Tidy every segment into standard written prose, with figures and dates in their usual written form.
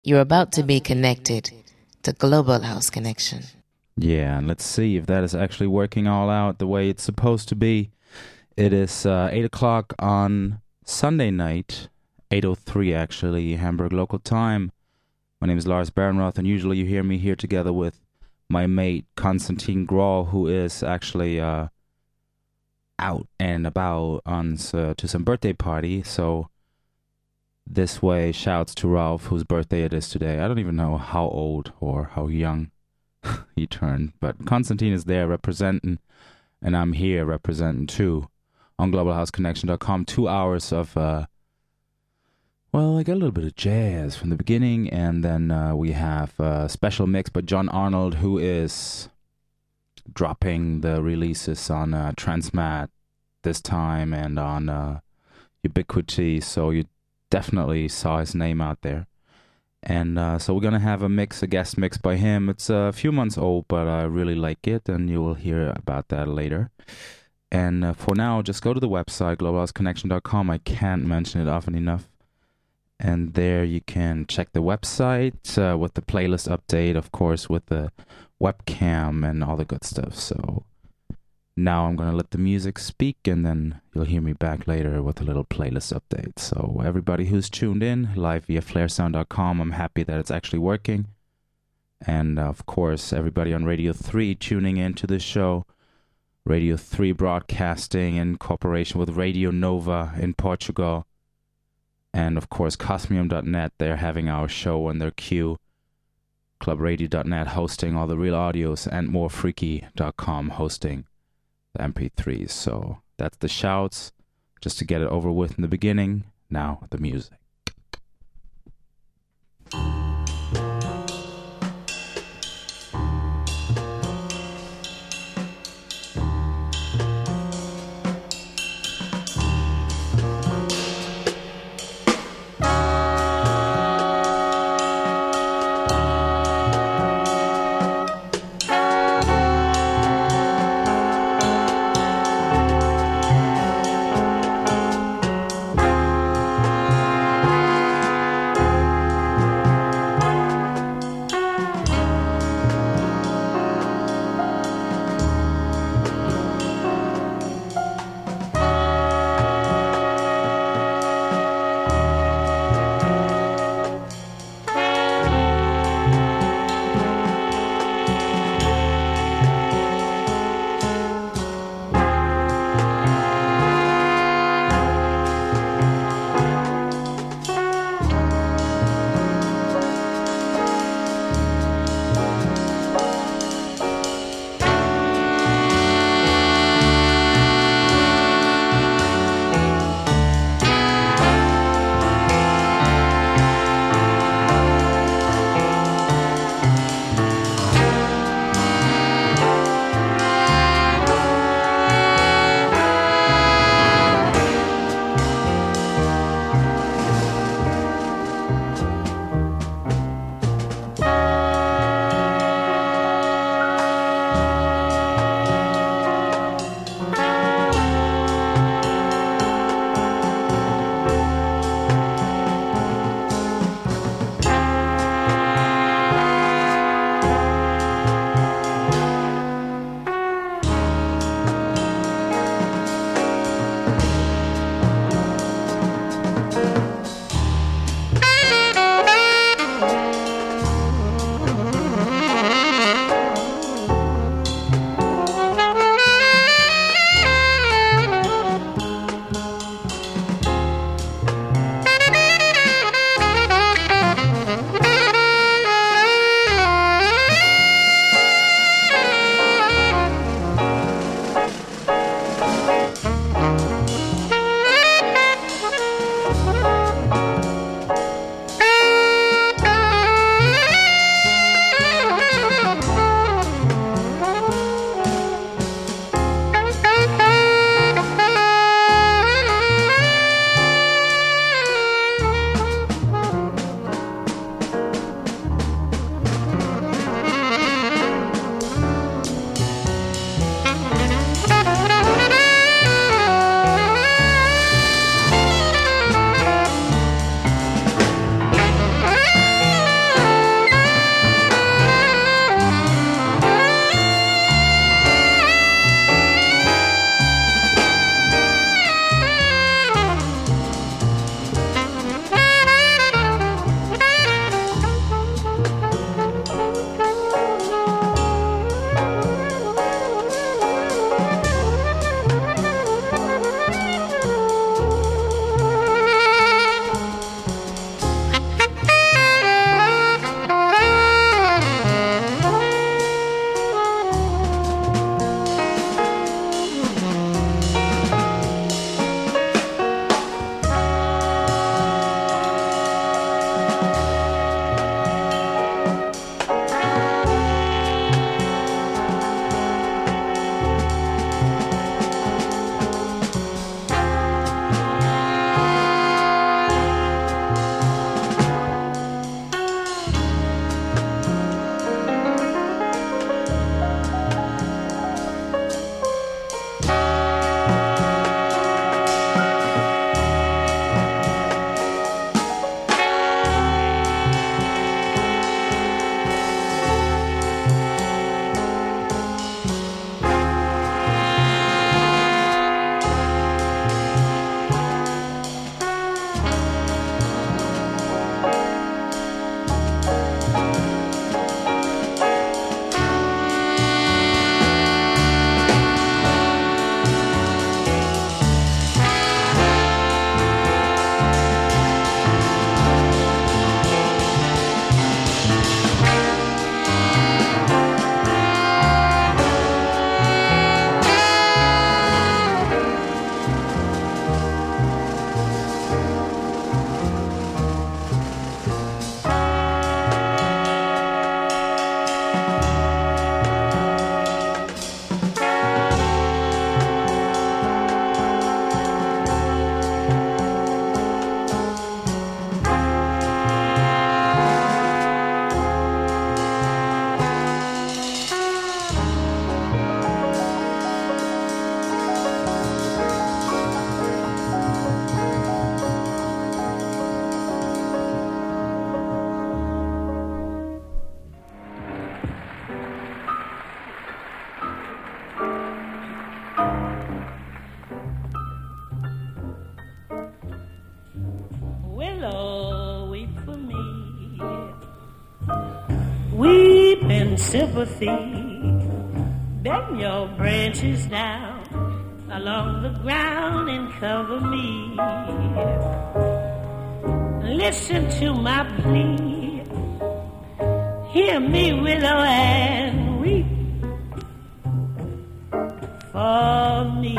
You're about to be connected to Global House Connection. Yeah, and let's see if that is actually working all out the way it's supposed to be. It is 8 o'clock on Sunday night, 8:03 actually, Hamburg local time. My name is Lars Bernroth, and usually you hear me here together with my mate Konstantin Grahl, who is actually out and about on to some birthday party. So this way, shouts to Ralph, whose birthday it is today. I don't even know how old or how young he turned, but Konstantin is there representing, and I'm here representing too on globalhouseconnection.com. 2 hours of, well, I got a little bit of jazz from the beginning, and then we have a special mix by John Arnold, who is dropping the releases on Transmat this time and on Ubiquity, so you definitely saw his name out there. And so we're going to have a guest mix by him. It's a few months old, but I really like it, and you will hear about that later. And for now, just go to the website, globalhouseconnection.com. I can't mention it often enough. And there you can check the website with the playlist update, of course, with the webcam and all the good stuff. So now I'm going to let the music speak, and then you'll hear me back later with a little playlist update. So everybody who's tuned in live via flaresound.com, I'm happy that it's actually working. And of course, everybody on Radio 3 tuning into this show. Radio 3 broadcasting in cooperation with Radio Nova in Portugal. And of course, Cosmium.net, they're having our show on their queue. Clubradio.net hosting all the real audios, and morefreaky.com hosting the MP3s. So that's the shouts, just to get it over with in the beginning. Now the music. in sympathy. Bend your branches down along the ground and cover me. Listen to my plea. Hear me, willow, and weep for me.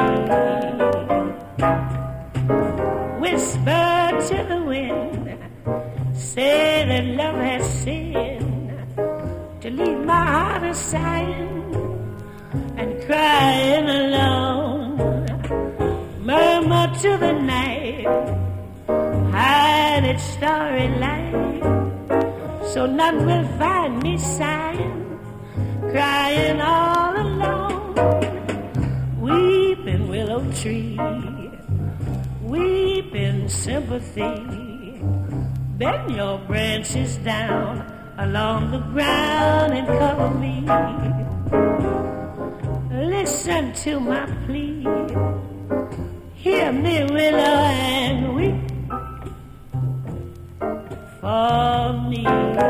Whisper to the wind, say that love has sinned, to leave my heart a sighing and crying alone. Murmur to the night, hide its starry light, so none will find me sighing, crying all alone. Weeping willow tree, weep in sympathy. Bend your branches down along the ground and cover me. Listen to my plea. Hear me, willow, and weep for me.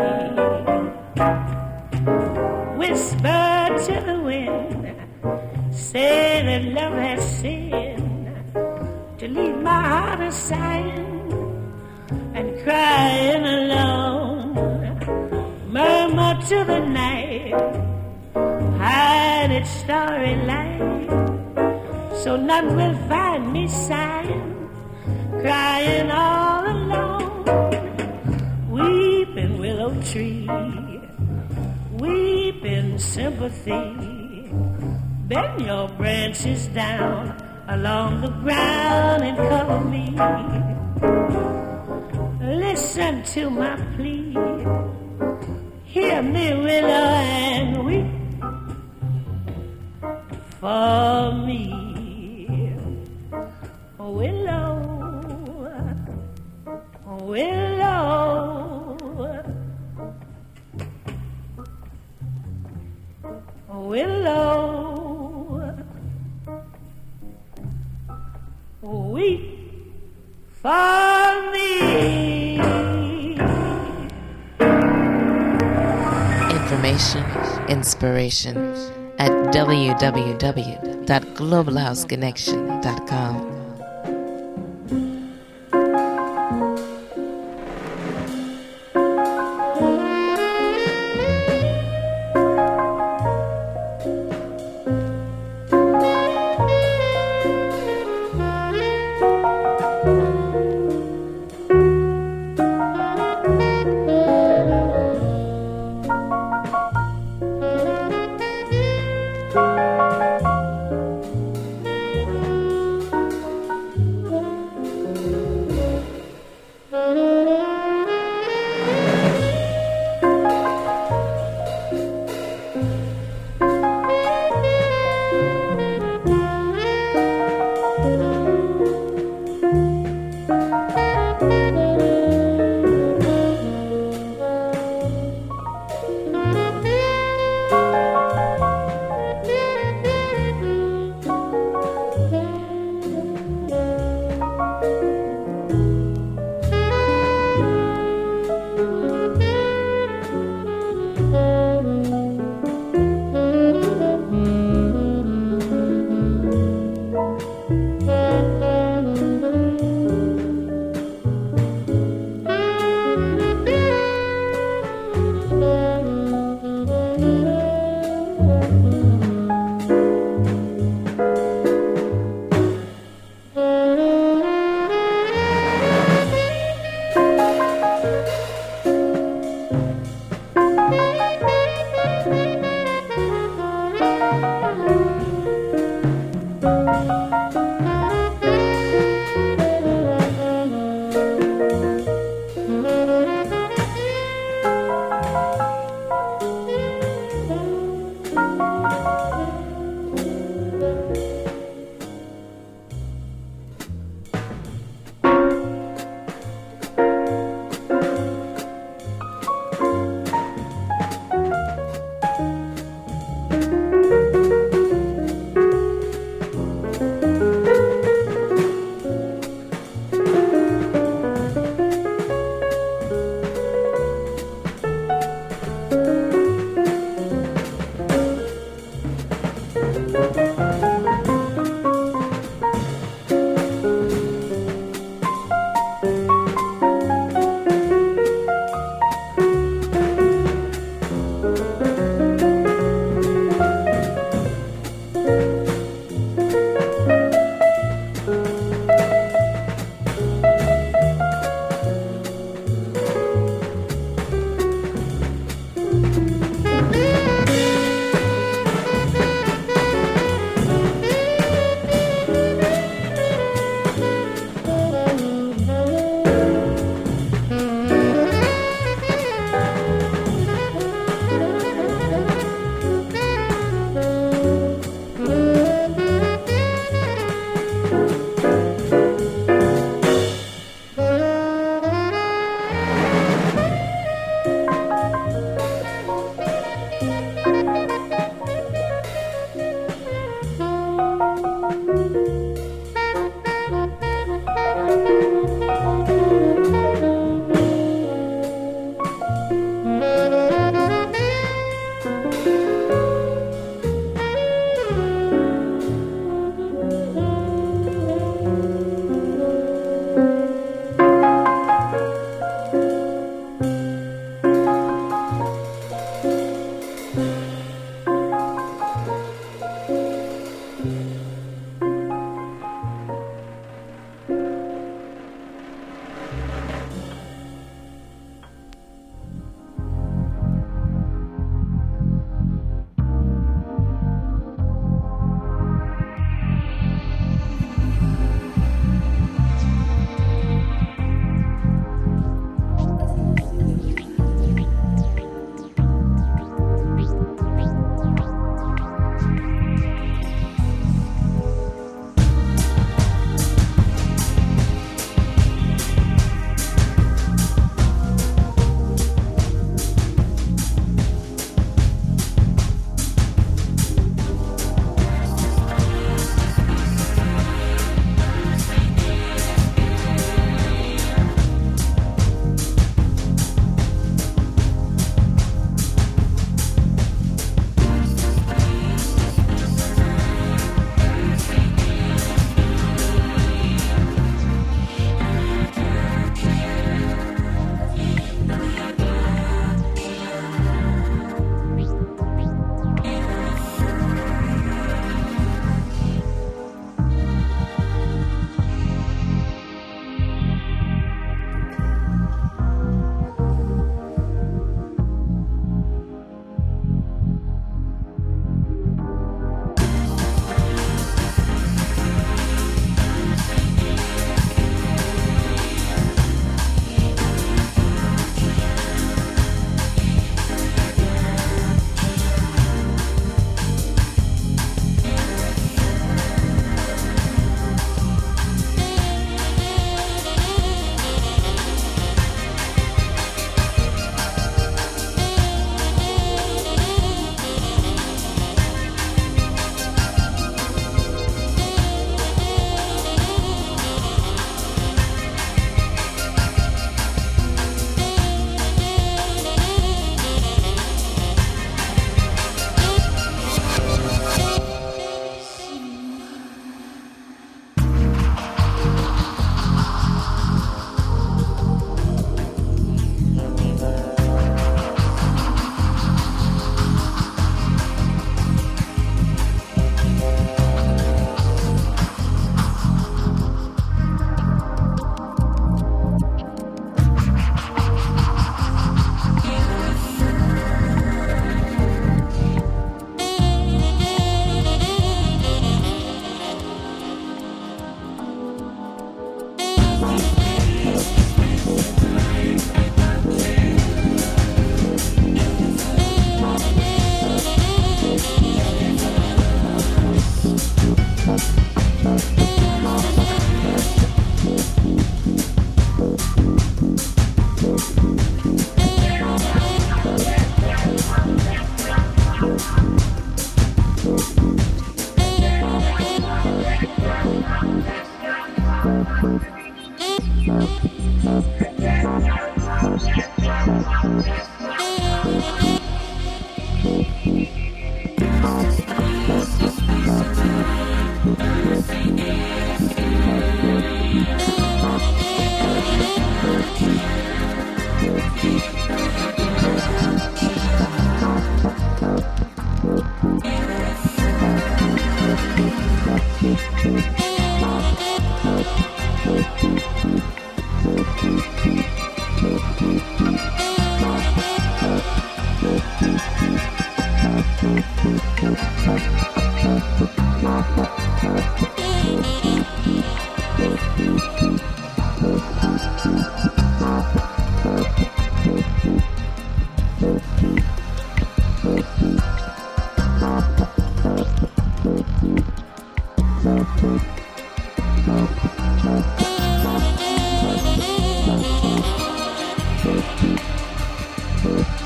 Whisper to the wind, say that love has sinned, to leave my heart a sighing and crying alone. Murmur to the night, hide its starry light, so none will find me sighing, crying all alone. Weeping willow tree, weep in sympathy. Bend your branches down along the ground and cover me. Listen to my plea. Hear me, willow, and weep for me. Willow, willow, willow, weep for me. Information, inspiration at www.globalhouseconnection.com.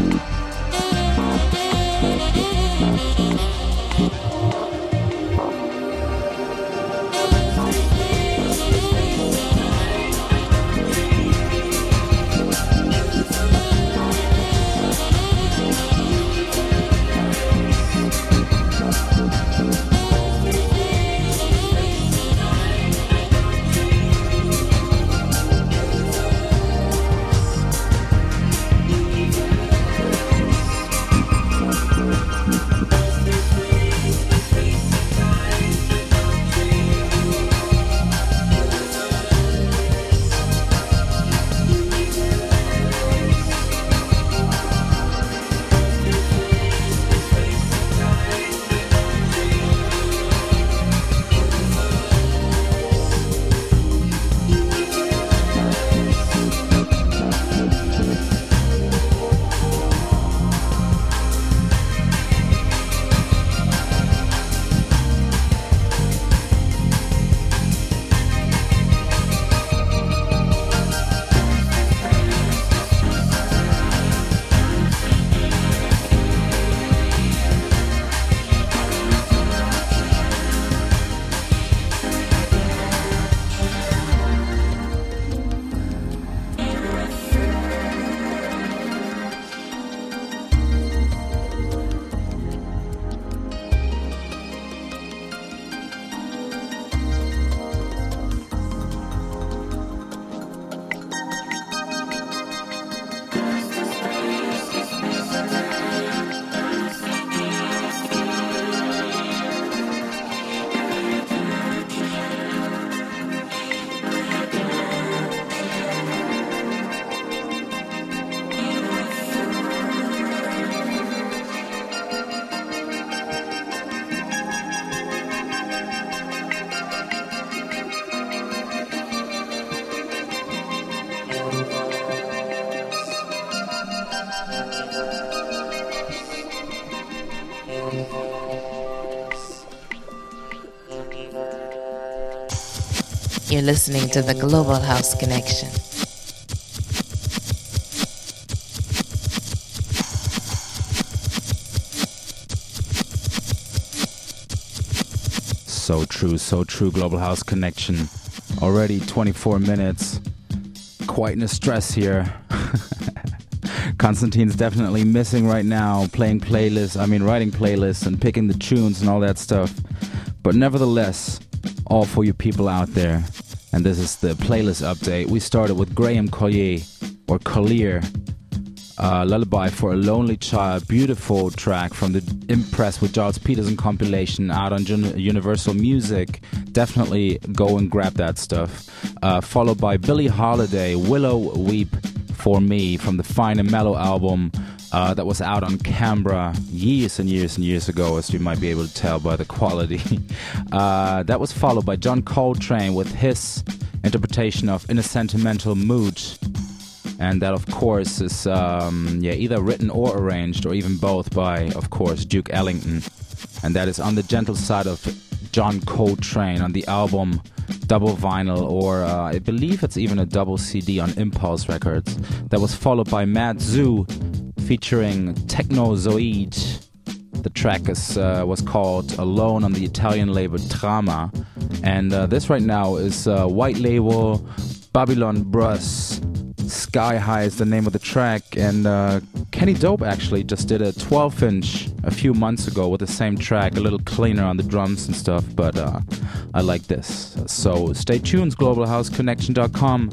You're listening to the Global House Connection. So true, Global House Connection. Already 24 minutes. Quite in a stress here. Konstantin's definitely missing right now, writing playlists and picking the tunes and all that stuff. But nevertheless, all for you people out there. And this is the playlist update. We started with Graham Collier, Lullaby for a Lonely Child. Beautiful track from the Impressed with Giles Peterson compilation out on Universal Music. Definitely go and grab that stuff. Followed by Billie Holiday, Willow Weep for Me from the Fine and Mellow album. That was out on Canberra years and years ago, as you might be able to tell by the quality. That was followed by John Coltrane with his interpretation of In a Sentimental Mood. And that, of course, is either written or arranged, or even both, by, of course, Duke Ellington. And that is on the gentle side of John Coltrane on the album Double Vinyl, or I believe it's even a double CD on Impulse Records. That was followed by Mad Zoo featuring Technozoid. The track was called Alone on the Italian label Trama. And this right now is white label Babylon Brus. Sky High is the name of the track, and Kenny Dope actually just did a 12-inch a few months ago with the same track, a little cleaner on the drums and stuff, but I like this. So stay tuned, globalhouseconnection.com.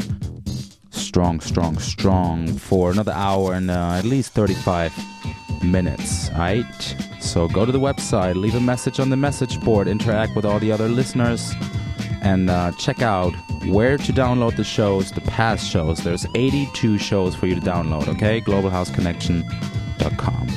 Strong for another hour and at least 35 minutes, alright? So go to the website, leave a message on the message board, interact with all the other listeners, and check out where to download the shows, the past shows. There's 82 shows for you to download, okay? globalhouseconnection.com.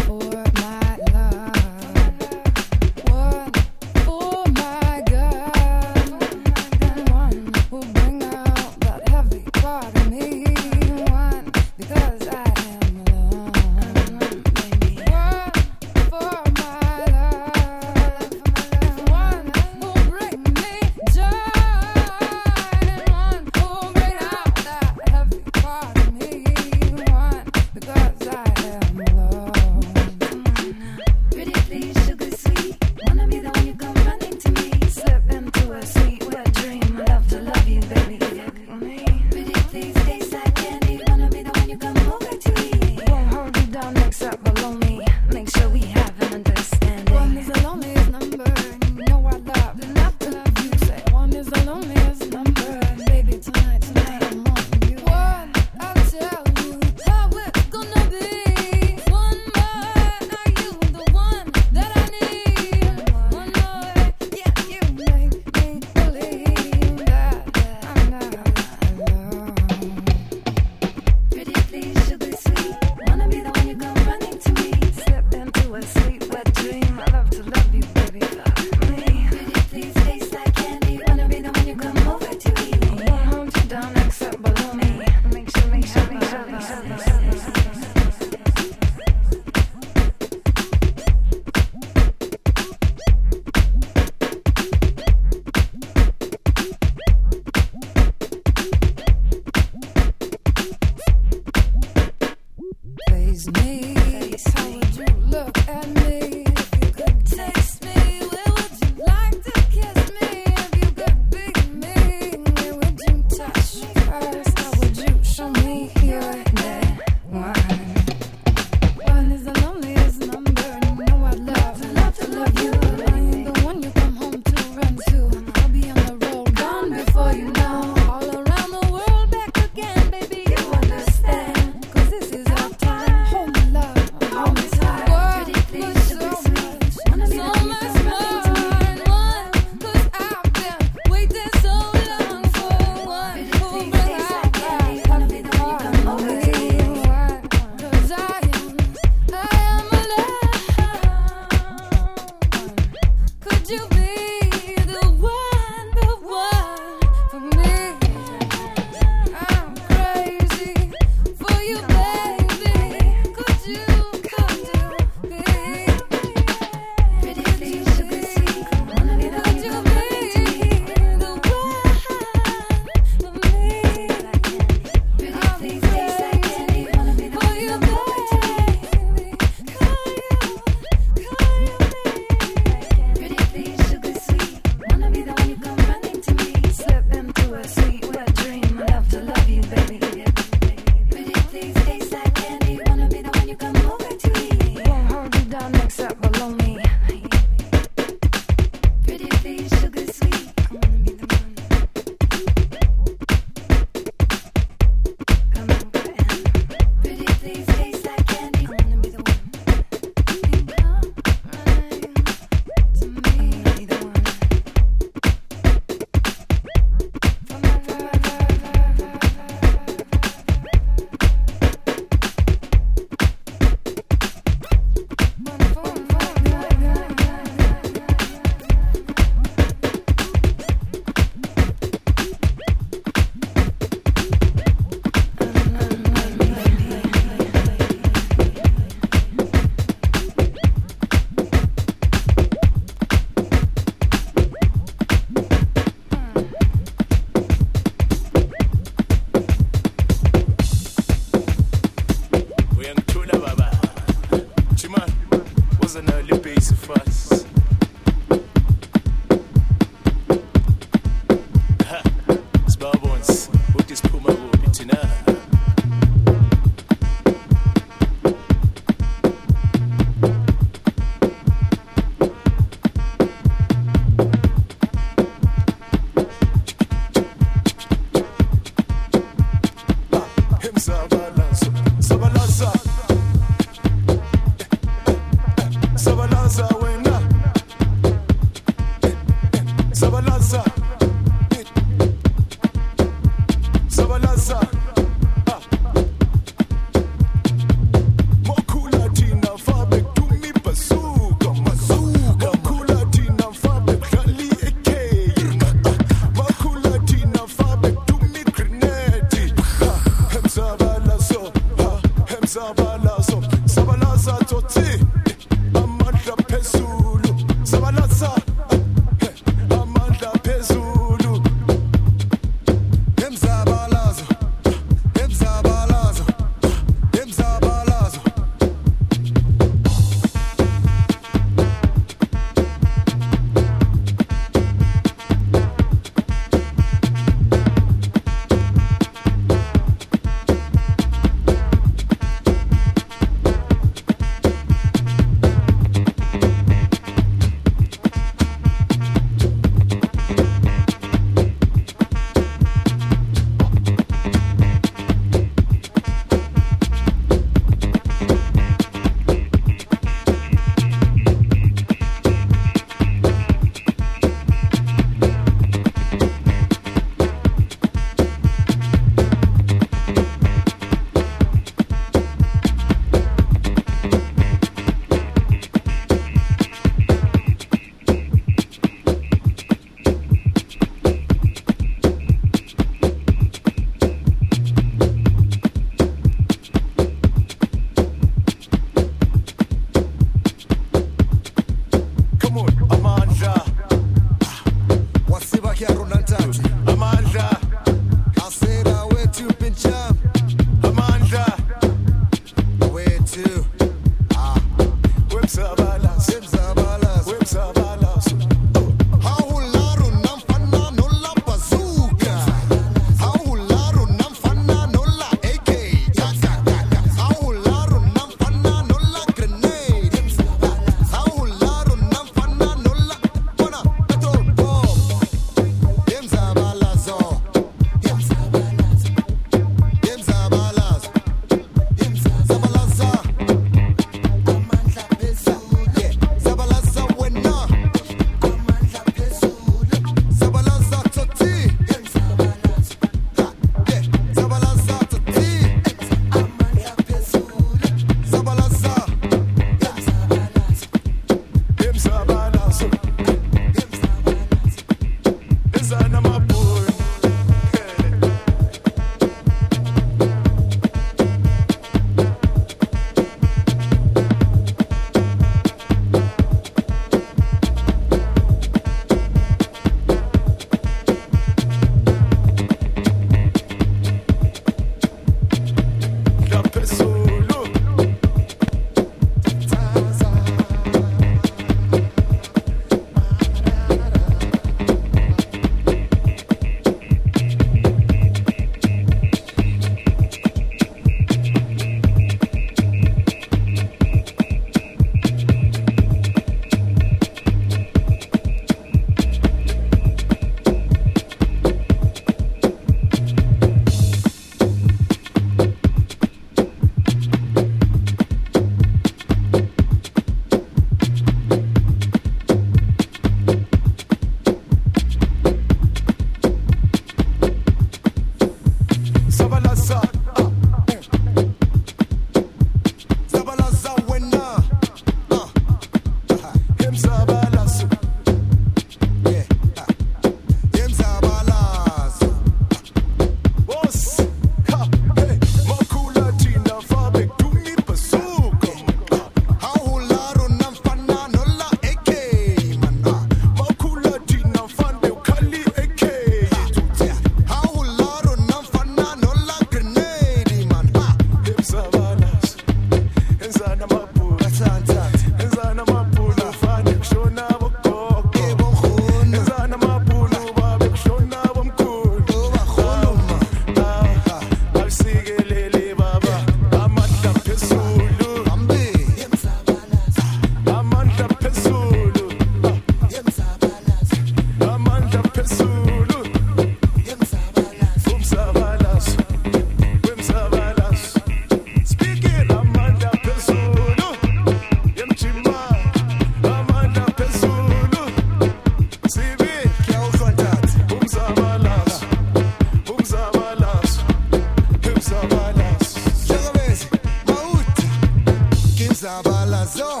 Zabalazo.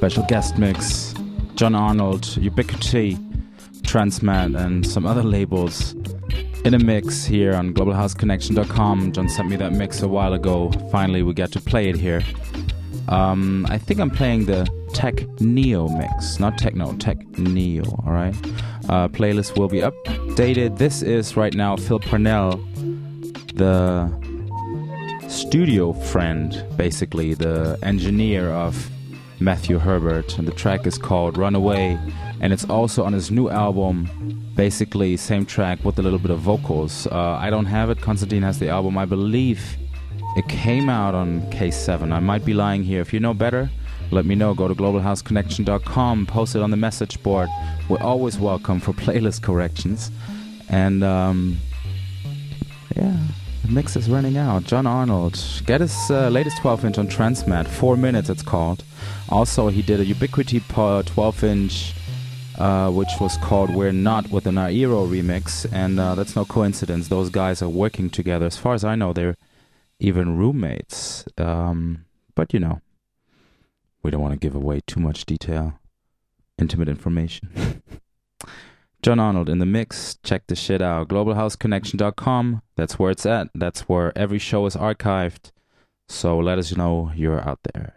special guest mix. John Arnold, Ubiquity, Transmat, and some other labels in a mix here on globalhouseconnection.com. John sent me that mix a while ago. Finally, we get to play it here. I think I'm playing the Tech Neo mix, not techno, Tech Neo, alright? Playlist will be updated. This is right now Phil Parnell, the studio friend, basically, the engineer of Matthew Herbert, and the track is called Runaway, and it's also on his new album, basically same track with a little bit of vocals. I don't have it, Konstantin has the album, I believe it came out on K7. I might be lying here. If you know better, let me know. Go to globalhouseconnection.com, post it on the message board. We're always welcome for playlist corrections. And yeah, the mix is running out. John Arnold, get his latest 12-inch on Transmat, 4 minutes it's called. Also, he did a Ubiquity 12-inch, which was called We're Not, with an Aero remix, and that's no coincidence. Those guys are working together. As far as I know, they're even roommates. But you know, we don't want to give away too much detail, intimate information. John Arnold in the mix. Check the shit out. globalhouseconnection.com. That's where it's at. That's where every show is archived. So let us know you're out there.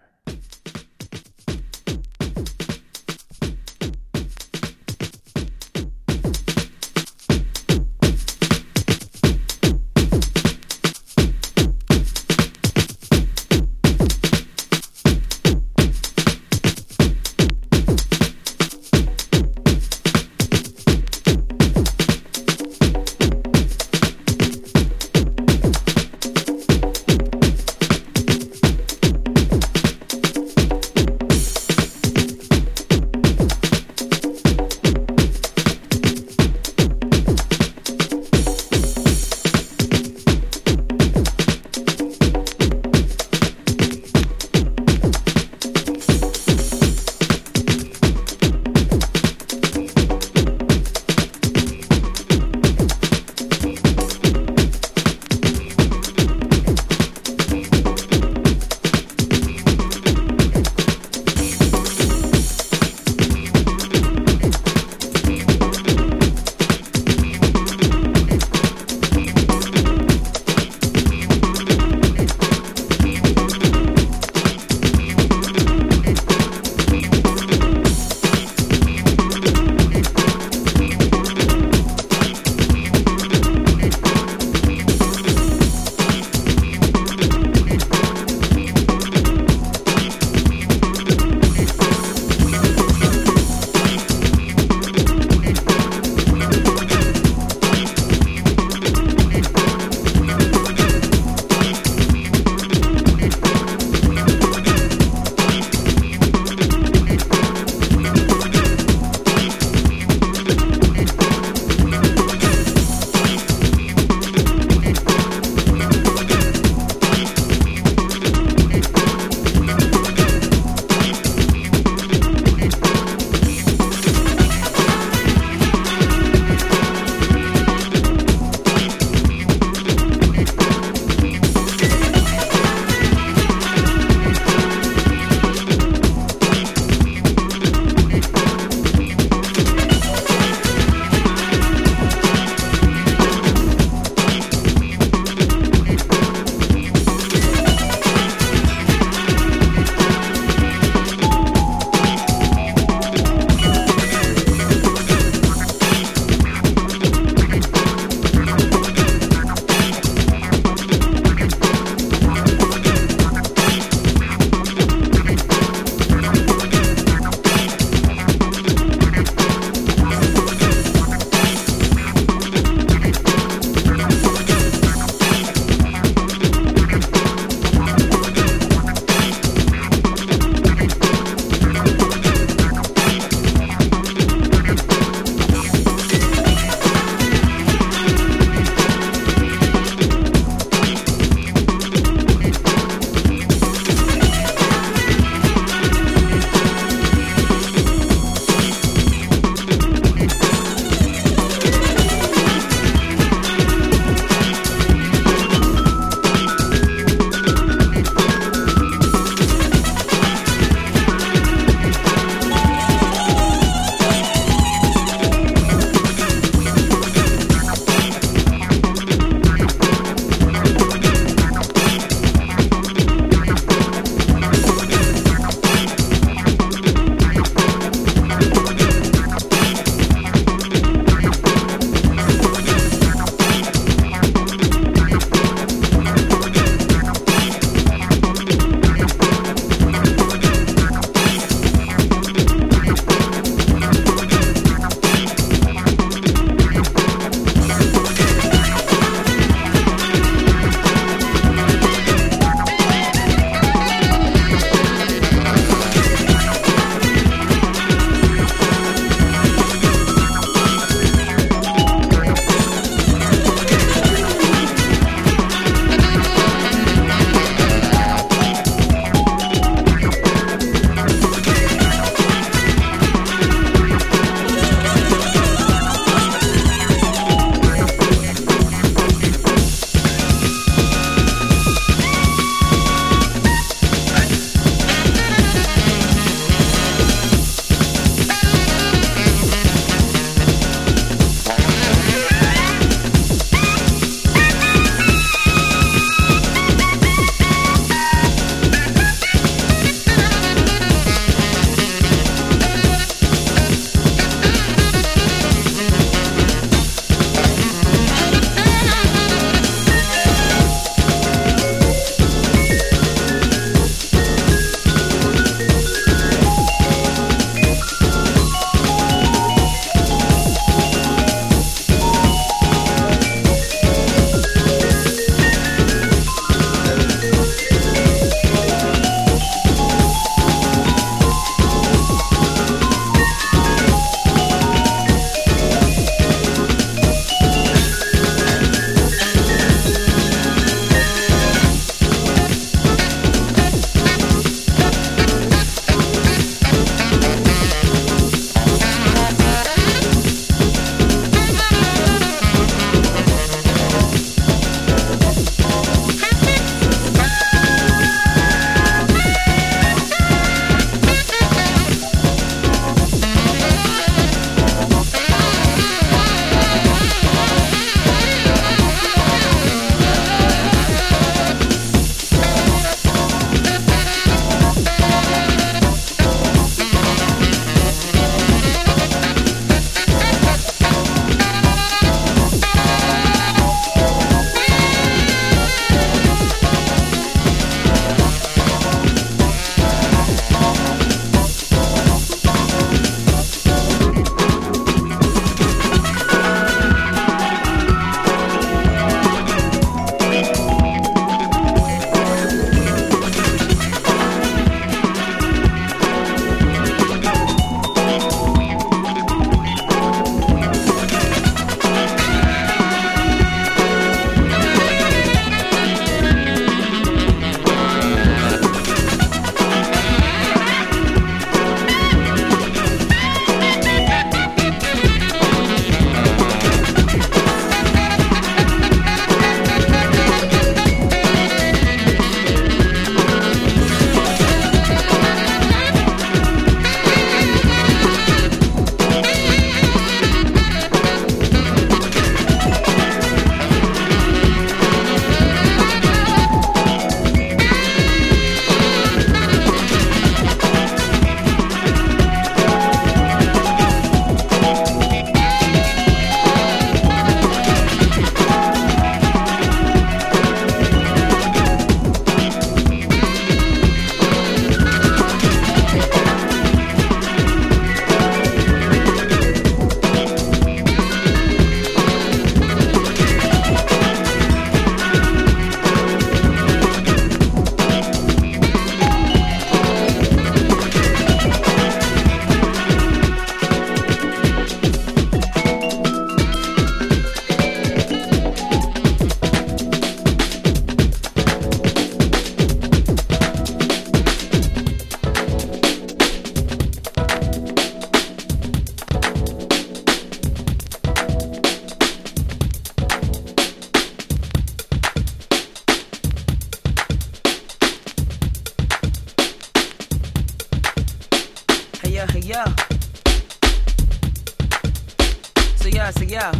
yeah.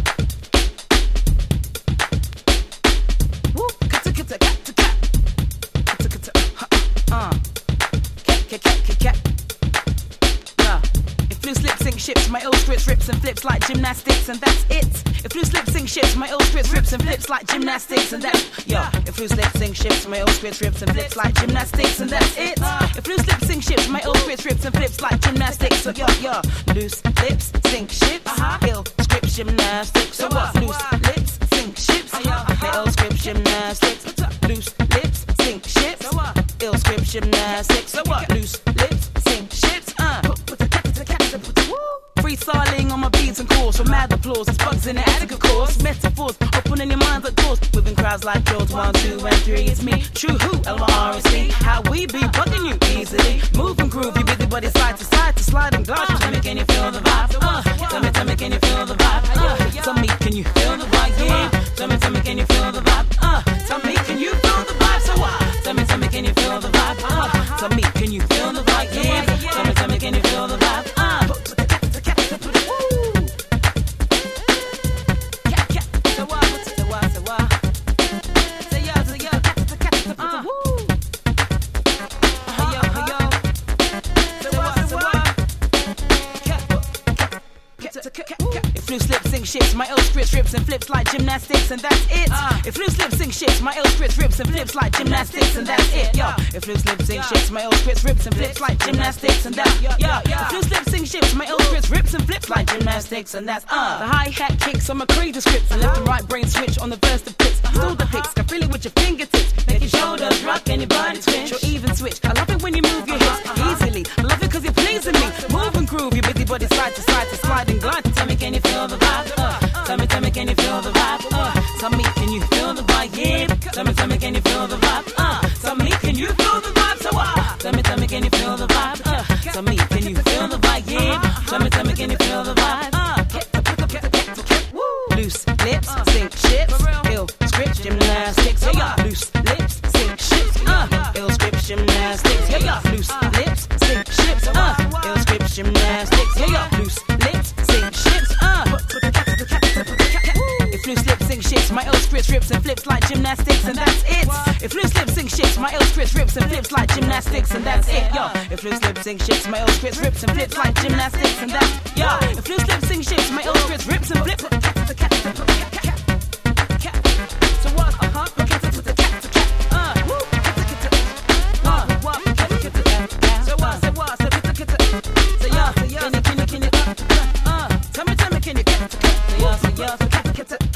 Woo, cat. Yeah. If loose lip sync ships, my ill scripts rips and flips like gymnastics, and that's it. If loose lip sync ships, my ill scripts rips and flips like gymnastics, and that's If loose lip sync ships, my ill scripts rips and flips like gymnastics, and that's it. If loose lip sync ships, my ill scripts rips and flips like gymnastics, so Loose lips sync ships, ill script gymnastics. So what? Loose lips sync ships, my ill script gymnastics. Loose lips sync ships, ill script gymnastics. So what? Loose lips sync ships, freestyling on my beats and calls for mad applause. It's bugs in the attic, of course. Metaphors open in your minds like doors. Within crowds like George 1, 2, and 3. It's me, true who, L-R-S-C. How we be bugging you easily. Move and groove, you busy body side to slide and glide. Tell me, can you feel the vibe? Tell me, can you feel the vibe? Tell me, can you feel the vibe? Tell me, can you feel the vibe? Tell me, can you feel the vibe? So tell me, can you feel the vibe? Tell me, can you feel the vibe? Tell me, can you feel the vibe? If loose lip sync ships, my ill script rips and flips like gymnastics, and that's it. If loose lip sync ships, my ill script rips and flips like gymnastics, and that's it. If loose lip sync ships, my ill script rips and flips like gymnastics, and that's If loose lip sync ships, my ill script rips and flips like gymnastics, and that's The hi-hat kicks on my creative scripts, and left and right brain switch on the verse of flicks. Still the picks, can feel it with your fingertips. Make your shoulders rock and your body twitch, or even switch. I love it when you move your hips easily. I love it cause you're pleasing me. Move and groove, your busy body side to slide and glide. Tell me, can you feel the vibe? Tell me, can you feel the vibe? Tell me, can you feel the vibe? Yeah. Tell me, can you feel the vibe? Tell me, can you feel the vibe? So tell me, can you feel the vibe? Tell me, can you feel the vibe? Yeah. Tell me, can you feel the vibe? Loose lips, sync ships, ill script gymnastics. Loose lips, sync ships, ill script gymnastics. Loose lips, sync ships, ill script gymnastics. Loose lips, sync ships, If loose lip sync ships, my ill script rips and flips like gymnastics, and that's it. If loose lip sync ships, my ill script rips and flips like gymnastics, and that's it. If loose lip sync ships, my ill script rips and flips like gymnastics, and that's If loose lip sync ships, my ill script rips and flips. So what? Tell me, can you get